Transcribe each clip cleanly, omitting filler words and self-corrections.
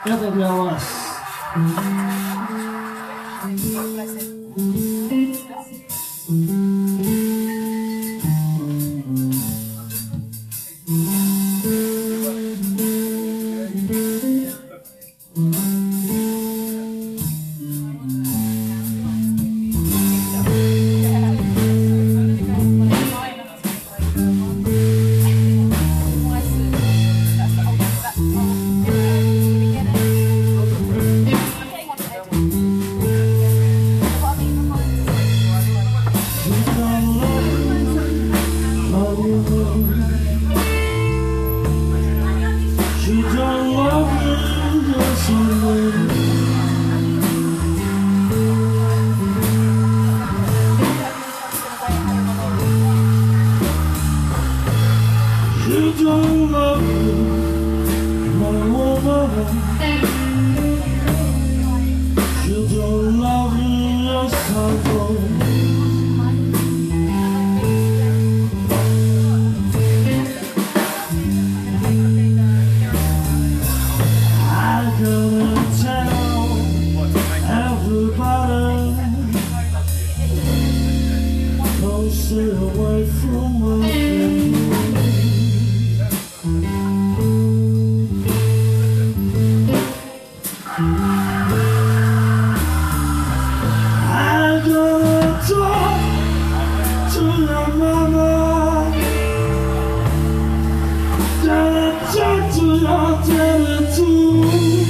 Это для вас. You don't love me, my woman. You don't love me, yes I do. I gotta tell everybody, don't stay away from my family. I gotta talk to your mama, gotta talk to your daddy too.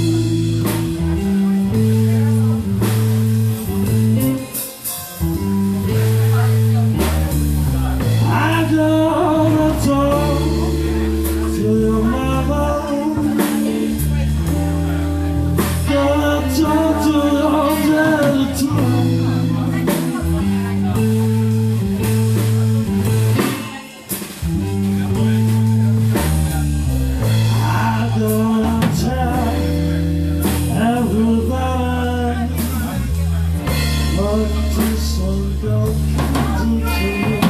I gotta talk to your mama, gotta talk to your daddy too. I gotta tell everybody what this song girl can do to me.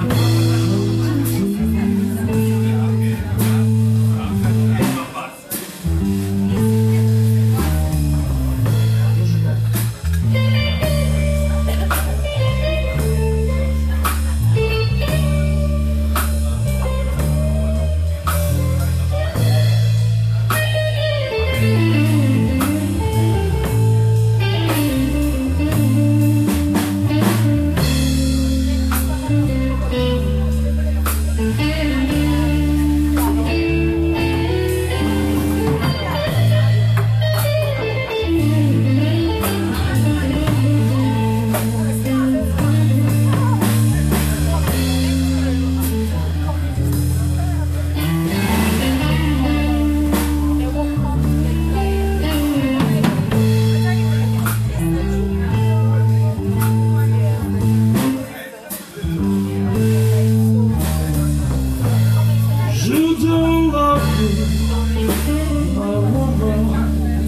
You don't love me, my woman.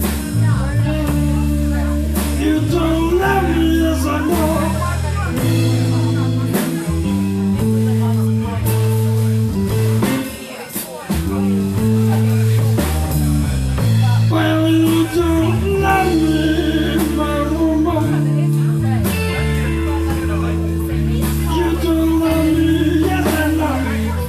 You don't love me, yes I know. Well, you don't love me, my woman. You don't love me, yes I know.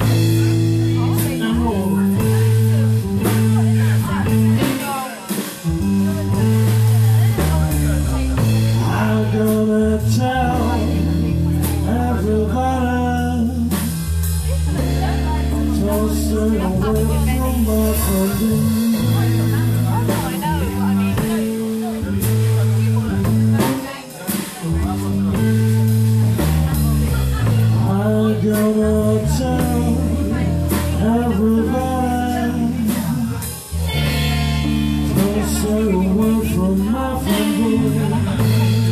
I'm gonna tell everybody, don't stay away from my family. I'm gonna tell everybody, don't stay away from my family.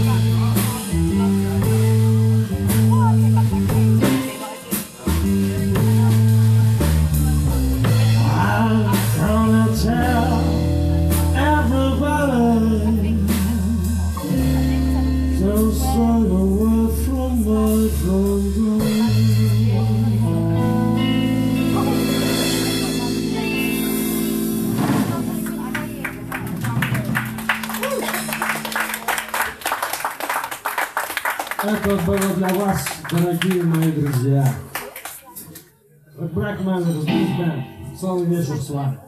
Tell everybody, don't stay away from my family. Это было для вас, дорогие мои друзья. Black Man, Big Band. Целый вечер с вами.